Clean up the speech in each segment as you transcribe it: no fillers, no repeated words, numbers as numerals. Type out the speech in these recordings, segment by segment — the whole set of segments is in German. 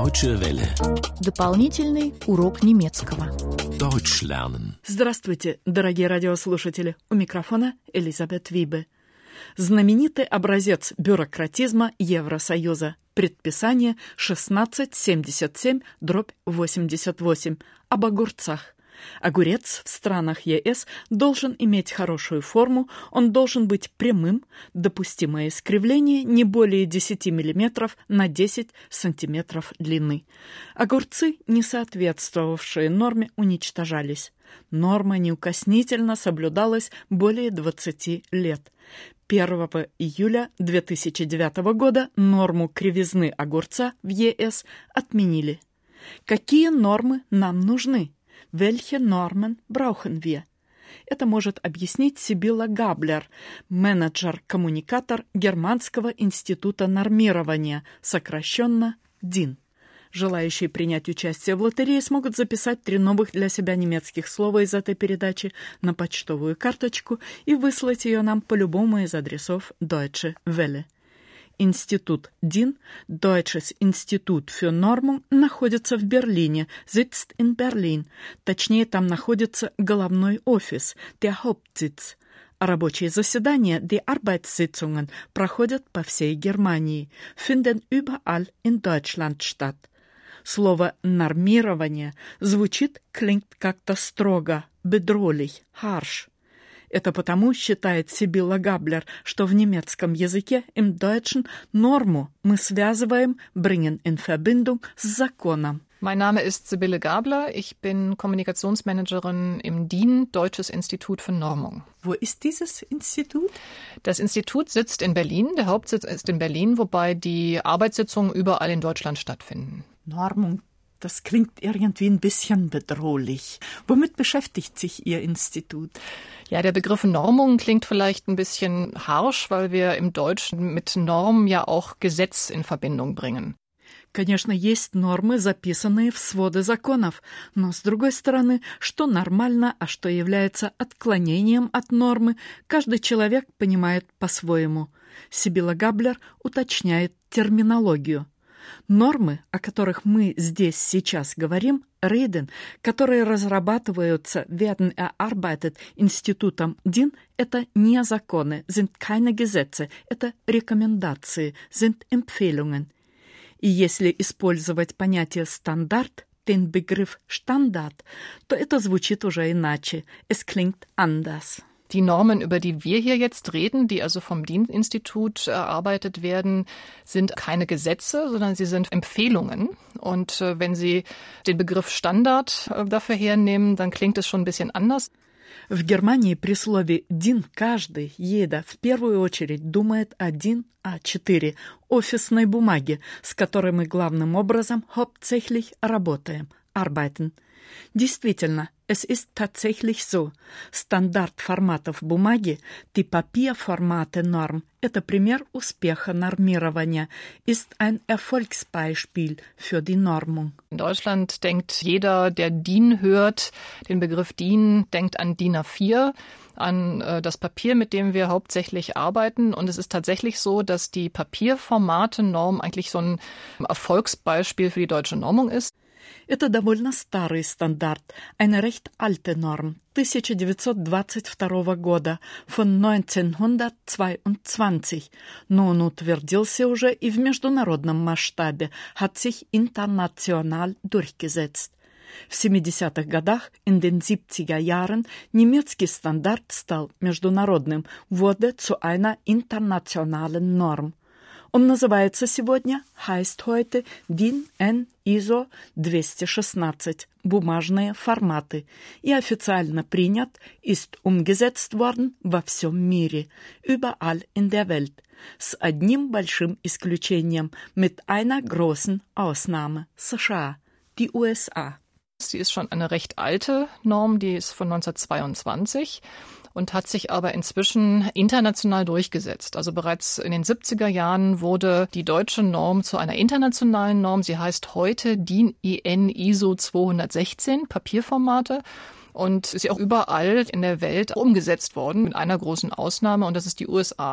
Deutsche Welle. Дополнительный урок немецкого. Deutsch lernen. Здравствуйте, дорогие радиослушатели. У микрофона Элизабет Вибе. Знаменитый образец бюрократизма Евросоюза. Предписание 1677/88 об огурцах. Огурец в странах ЕС должен иметь хорошую форму, он должен быть прямым, допустимое искривление не более 10 мм на 10 см длины. Огурцы, не соответствовавшие норме, уничтожались. Норма неукоснительно соблюдалась более 20 лет. 1 июля 2009 года норму кривизны огурца в ЕС отменили. Какие нормы нам нужны? Welche Normen brauchen wir? Это может объяснить Сибилла Габлер, менеджер-коммуникатор Германского института нормирования, сокращенно ДИН. Желающие принять участие в лотерее смогут записать 3 новых для себя немецких слова из этой передачи на почтовую карточку и выслать ее нам по любому из адресов Deutsche Welle. Институт ДИН, Deutsches Institut für Normung, находится в Берлине, sitzt in Berlin. Точнее, там находится головной офис, der Hauptsitz. А рабочие заседания, die Arbeitssitzungen, проходят по всей Германии, finden überall in Deutschland statt. Слово «нормирование» звучит, klingt как-то строго, bedrohlich, harsh. Это потому, считает Сибилла Габлер, что в немецком языке, im Deutschen, норму мы связываем, bringen in Verbindung с законом. Mein Name ist Sibylle Gabler. Ich bin Kommunikationsmanagerin im DIN, Deutsches Institut für Normung. Wo ist dieses Institut? Das Institut sitzt in Berlin. Der Hauptsitz ist in Berlin, wobei die Arbeitssitzungen überall in Deutschland stattfinden. Normung, das klingt irgendwie ein bisschen bedrohlich. Womit beschäftigt sich Ihr Institut? Ja, der Begriff Normung klingt vielleicht ein bisschen harsch, weil wir im Deutschen mit Norm ja auch Gesetz in Verbindung bringen. Конечно, есть нормы, записанные в своды законов, но, с другой стороны, что нормально, а что является отклонением от нормы, каждый человек понимает по-своему. Сибилла Габлер уточняет терминологию. Нормы, о которых мы здесь сейчас говорим, reden, которые разрабатываются, werden erarbeitet институтом ДИН, это не законы, sind keine Gesetze, это рекомендации, sind Empfehlungen. И если использовать понятие «стандарт», den Begriff Standard, то это звучит уже иначе. Es klingt anders. Die Normen, über die wir hier jetzt reden, die also vom DIN-Institut erarbeitet werden, sind keine Gesetze, sondern sie sind Empfehlungen. Und wenn Sie den Begriff Standard dafür hernehmen, dann klingt es schon ein bisschen anders. В Германии при слове «ДИН» каждый, jeder, в первую очередь думает о ДИН А4, офисной бумаге, с которой мы главным образом hauptsächlich работаем, arbeiten. Действительно, es ist tatsächlich so. Стандарт форматов бумаги, die Papierformate-Norm, это пример успеха нормирования, ist ein Erfolgsbeispiel für die Normung. In Deutschland denkt jeder, der DIN hört, den Begriff DIN, denkt an DIN A4, an das Papier, mit dem wir hauptsächlich arbeiten. Und es ist tatsächlich so, dass die Papierformate-Norm eigentlich so ein Erfolgsbeispiel für die deutsche Normung ist. Это довольно старый стандарт, eine recht alte Norm, 1922 года, von 1922, но он утвердился уже и в международном масштабе, hat sich international durchgesetzt. В 70-х годах, in den 70er Jahren, немецкий стандарт стал международным, wurde zu einer internationalen Norm. Он называется сегодня, heißt heute, DIN N ISO 216, бумажные форматы, и официально принят, ist umgesetzt worden во всем мире, überall in der Welt, с одним большим исключением, mit einer großen Ausnahme, США, die USA. Sie ist schon eine recht alte Norm, die ist von 1922. Und hat sich aber inzwischen international durchgesetzt. Also bereits in den 70er Jahren wurde die deutsche Norm zu einer internationalen Norm. Sie heißt heute DIN EN ISO 216, Papierformate. Und ist ja auch überall in der Welt umgesetzt worden, mit einer großen Ausnahme, und das ist die USA.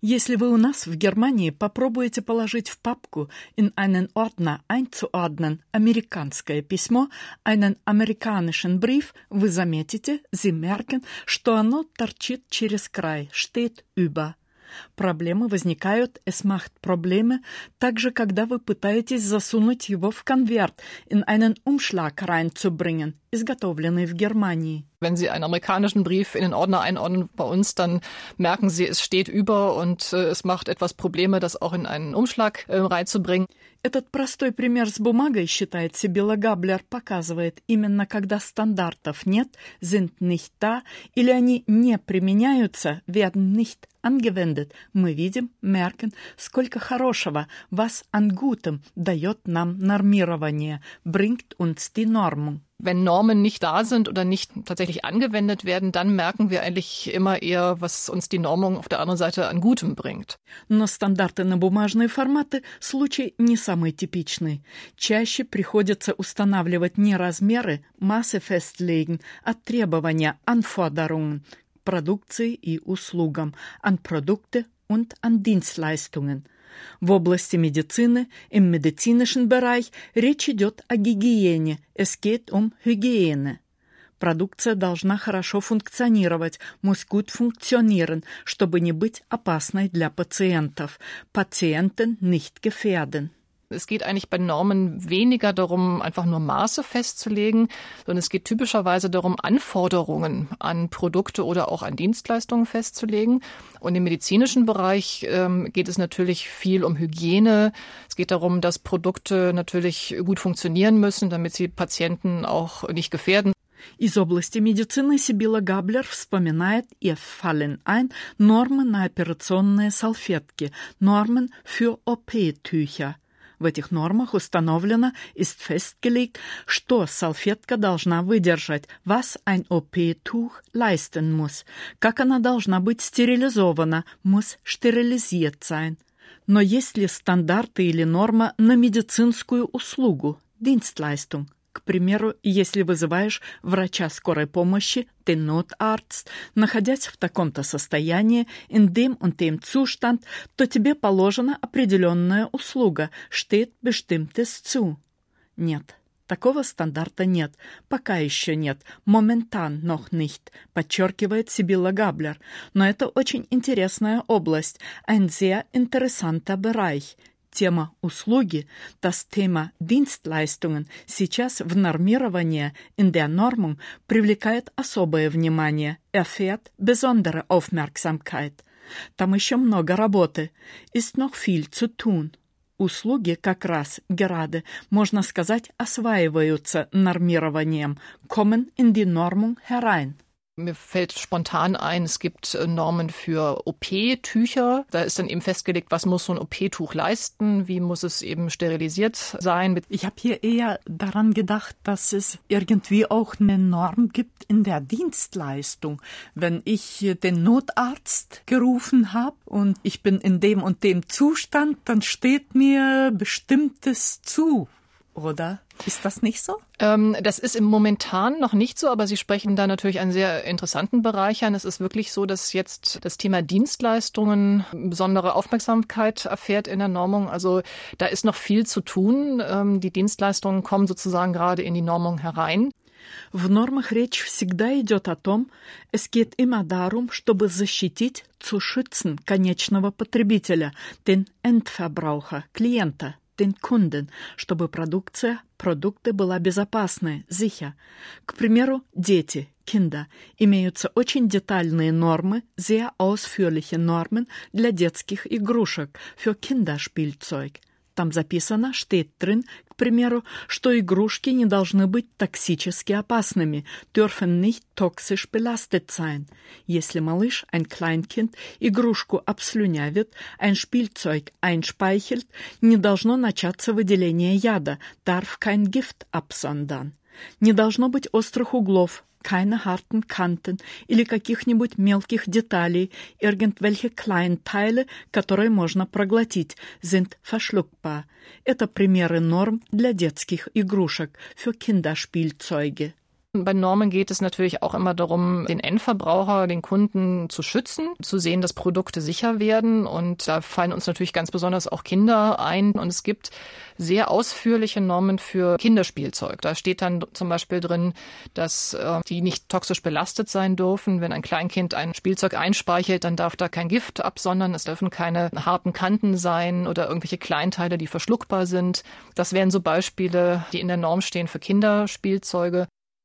Если вы у нас в Германии попробуете положить в папку in einen Ordner einzuordnen американское письмо, einen amerikanischen Brief, вы заметите, Sie merken, что оно торчит через край, steht über. Проблемы возникают, es macht Probleme, также когда вы пытаетесь засунуть его в конверт, in einen Umschlag reinzubringen, изготовленный в Германии. Wenn Sie einen amerikanischen Brief in den Ordner einordnen bei uns, dann merken Sie, es steht über und es macht etwas Probleme, das auch in einen Umschlag reinzubringen. Этот простой пример с бумагой, считает Сибилла Габлер, показывает, именно когда стандартов нет, sind nicht da, или они не применяются, werden nicht angewendet, мы видим, merken, сколько хорошего, was an Gutem дает нам нормирование, bringt uns die Normung. Wenn Normen nicht da sind oder nicht tatsächlich angewendet werden, dann merken wir eigentlich immer eher, was uns die Normung auf der anderen Seite an Gutem bringt. Но стандарты на бумажные форматы – случай не самый типичный. Чаще приходится устанавливать не размеры, Maße festlegen, а требования, Anforderungen, к продукции и услугам, an Produkte und an Dienstleistungen. В области медицины, im medizinischen Bereich, речь идет о гигиене. Es geht um Hygiene. Продукция должна хорошо функционировать, muss gut funktionieren, чтобы не быть опасной для пациентов. Patienten nicht gefährden. Es geht eigentlich bei Normen weniger darum, einfach nur Maße festzulegen, sondern es geht typischerweise darum, Anforderungen an Produkte oder auch an Dienstleistungen festzulegen. Und im medizinischen Bereich geht es natürlich viel um Hygiene. Es geht darum, dass Produkte natürlich gut funktionieren müssen, damit sie Patienten auch nicht gefährden. Из области медицины Сибилла Габлер вспоминает и fallen ein Normen на операционные салфетки, Normen für OP-Tücher. В этих нормах установлено, ist festgelegt, что салфетка должна выдержать, was ein OP-Tuch leisten muss, как она должна быть стерилизована, muss sterilisiert sein. Но есть ли стандарты или норма на медицинскую услугу, Dienstleistung? К примеру, если вызываешь врача скорой помощи, den Notarzt, находясь в таком-то состоянии, in dem und dem Zustand, то тебе положена определенная услуга, steht bestimmtes zu. Нет, такого стандарта нет, пока еще нет, momentan noch nicht, подчеркивает Сибилла Габлер. Но это очень интересная область, ein sehr interessanter Bereich. Тема услуги, das Thema Dienstleistungen, сейчас в нормировании, in der Normung, привлекает особое внимание, erfährt besondere Aufmerksamkeit. Там еще много работы, ist noch viel zu tun. Услуги как раз, gerade, можно сказать, осваиваются нормированием, kommen in die Normung herein. Mir fällt spontan ein, es gibt Normen für OP-Tücher. Da ist dann eben festgelegt, was muss so ein OP-Tuch leisten, wie muss es eben sterilisiert sein. Ich habe hier eher daran gedacht, dass es irgendwie auch eine Norm gibt in der Dienstleistung. Wenn ich den Notarzt gerufen habe und ich bin in dem und dem Zustand, dann steht mir Bestimmtes zu. Oder? Ist das nicht so? Das ist im Momentan noch nicht so, aber Sie sprechen da natürlich einen sehr interessanten Bereich an. Es ist wirklich so, dass jetzt das Thema Dienstleistungen besondere Aufmerksamkeit erfährt in der Normung. Also da ist noch viel zu tun. Die Dienstleistungen kommen sozusagen gerade in die Normung herein. В нормах речь всегда идет о том, es geht immer darum, чтобы защитить, zu schützen, конечного потребителя, den Endverbraucher, клиента. Den Kunden, чтобы продукты была безопасной, sicher. К примеру, дети, Kinder, имеются очень детальные нормы, sehr ausführliche Normen для детских игрушек, für Kinderspielzeug. Там записано, steht drin, к примеру, что игрушки не должны быть токсически опасными, dürfen nicht toxisch belastet sein. Если малыш, ein Kleinkind, игрушку обслюнявит, ein Spielzeug einspeichelt, не должно начаться выделение яда, darf kein Gift absondern. Не должно быть острых углов, keine harten Kanten или каких-нибудь мелких деталей, irgendwelche Kleinteile, которые можно проглотить, sind verschluckbar. Это примеры норм для детских игрушек, für Kinderspielzeuge. Bei Normen geht es natürlich auch immer darum, den Endverbraucher, den Kunden zu schützen, zu sehen, dass Produkte sicher werden. Und da fallen uns natürlich ganz besonders auch Kinder ein. Und es gibt sehr ausführliche Normen für Kinderspielzeug. Da steht dann zum Beispiel drin, dass die nicht toxisch belastet sein dürfen. Wenn ein Kleinkind ein Spielzeug einspeichelt, dann darf da kein Gift absondern. Es dürfen keine harten Kanten sein oder irgendwelche Kleinteile, die verschluckbar sind. Das wären so Beispiele, die in der Norm stehen für Kinderspielzeuge.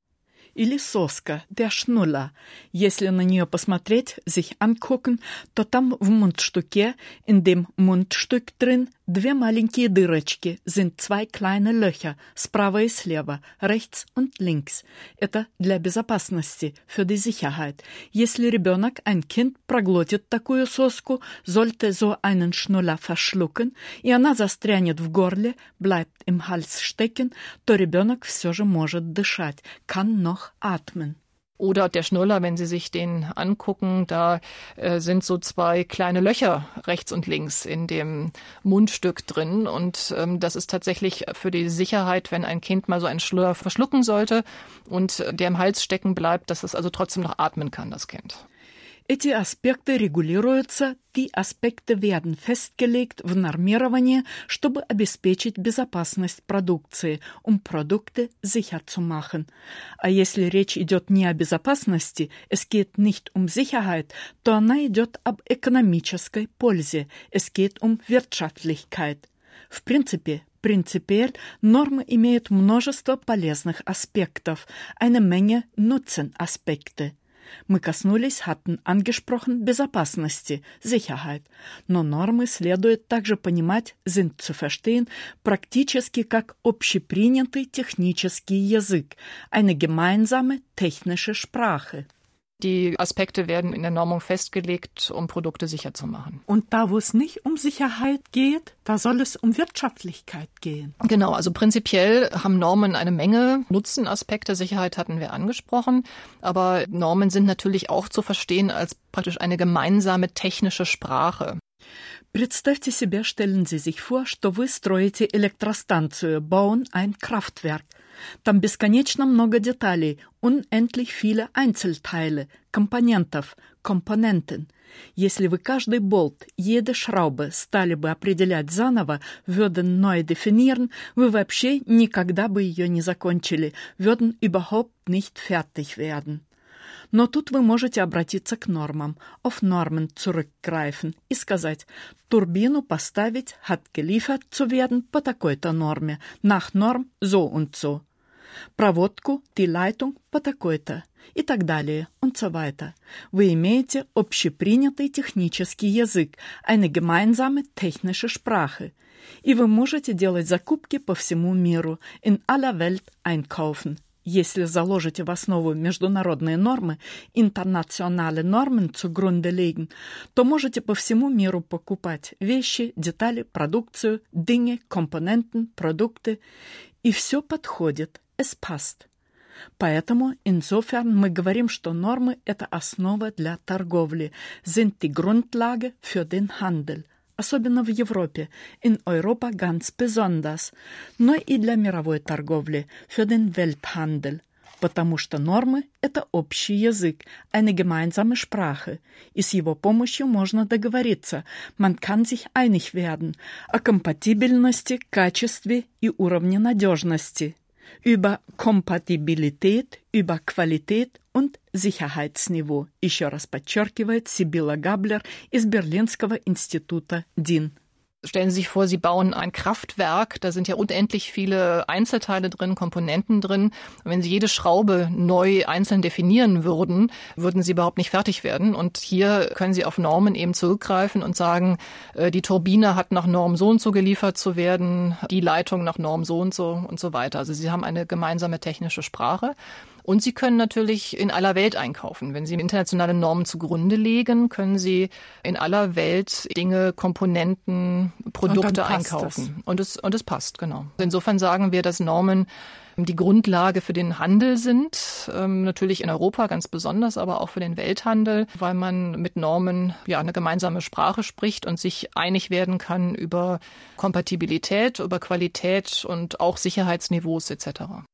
Или соска, der Schnuller. Если на нее посмотреть, sich angucken, то там в Mundstücke, in dem Mundstück drin, 2 маленькие дырочки, sind 2 kleine Löcher, справа и слева, rechts und links. Это для безопасности, für die Sicherheit. Если ребенок, ein Kind, проглотит такую соску, sollte so einen Schnuller verschlucken, и она застрянет в горле, bleibt im Hals stecken, то ребенок все же может дышать, kann noch atmen. Oder der Schnuller, wenn Sie sich den angucken, da sind so 2 kleine Löcher rechts und links in dem Mundstück drin. Und das ist tatsächlich für die Sicherheit, wenn ein Kind mal so einen Schnuller verschlucken sollte und der im Hals stecken bleibt, dass es also trotzdem noch atmen kann, das Kind. Эти аспекты регулируются, die Аспекты werden festgelegt в нормировании, чтобы обеспечить безопасность продукции, Produkte sicher zu machen. А если речь идет не о безопасности, es geht nicht Sicherheit, то она идет об экономической пользе, es geht Wirtschaftlichkeit. В принципе, принципиell, Normen имеют множество полезных аспектов, eine Menge Nutzenaspekte. Мы коснулись, hatten angesprochen, безопасности, Sicherheit. Но нормы следует также понимать, sind zu verstehen, практически как общепринятый технический язык, eine gemeinsame technische Sprache. Die Aspekte werden in der Normung festgelegt, Produkte sicher zu machen. Und da, wo es nicht Sicherheit geht, da soll es Wirtschaftlichkeit gehen. Genau, also prinzipiell haben Normen eine Menge Nutzenaspekte. Sicherheit hatten wir angesprochen. Aber Normen sind natürlich auch zu verstehen als praktisch eine gemeinsame technische Sprache. Представьте себе, stellen Sie sich vor, что вы строите электростанцию, bauen ein Kraftwerk. Там бесконечно много деталей, unendlich viele Einzelteile, Компонентов, Komponenten. Если вы каждый болт, jede Schraube стали бы определять заново, würden neu definieren, вы вообще никогда бы ее не закончили, würden überhaupt nicht fertig werden. Но тут вы можете обратиться к нормам, auf Normen zurückgreifen и сказать, Turbину поставить, hat geliefert zu werden по такой-то норме, nach Norm so und so. Проводку, die Leitung по такой-то и так далее und so weiter. Вы имеете общепринятый технический язык, eine gemeinsame technische Sprache. И вы можете делать закупки по всему миру, in aller Welt einkaufen. Если заложите в основу международные нормы, internationale Normen zugrunde legen, то можете по всему миру покупать вещи, детали, продукцию, Dinge, Komponenten, Produkte. И все подходит, es passt. Поэтому, insofern, мы говорим, что нормы – это основа для торговли, sind die Grundlage für den Handel. Особенно в Европе, in Europa ganz besonders, но и для мировой торговли, für den Welthandel, потому что нормы – это общий язык, eine gemeinsame Sprache, и с его помощью можно договориться, man kann sich einig werden, о компатибельности, качестве и уровне надежности, über Kompatibilität, über Qualität und Sicherheitsniveau, еще раз подчеркивает Сибилла Габлер из Берлинского института DIN. Stellen Sie sich vor, Sie bauen ein Kraftwerk, da sind ja unendlich viele Einzelteile drin, Komponenten drin. Und wenn Sie jede Schraube neu einzeln definieren würden, würden Sie überhaupt nicht fertig werden. Und hier können Sie auf Normen eben zurückgreifen und sagen, die Turbine hat nach Norm so und so geliefert zu werden, die Leitung nach Norm so und so weiter. Also Sie haben eine gemeinsame technische Sprache. Und Sie können natürlich in aller Welt einkaufen. Wenn Sie internationale Normen zugrunde legen, können Sie in aller Welt Dinge, Komponenten, Produkte einkaufen. Und es passt, genau. Insofern sagen wir, dass Normen die Grundlage für den Handel sind, natürlich in Europa ganz besonders, aber auch für den Welthandel, weil man mit Normen ja eine gemeinsame Sprache spricht und sich einig werden kann über Kompatibilität, über Qualität und auch Sicherheitsniveaus etc.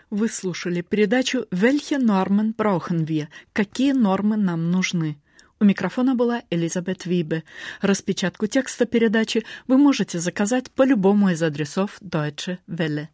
Вы слушали передачу «Welche Normen brauchen wir?» «Какие нормы нам нужны?» У микрофона была Элизабет Вибе. Распечатку текста передачи вы можете заказать по любому из адресов Deutsche Welle.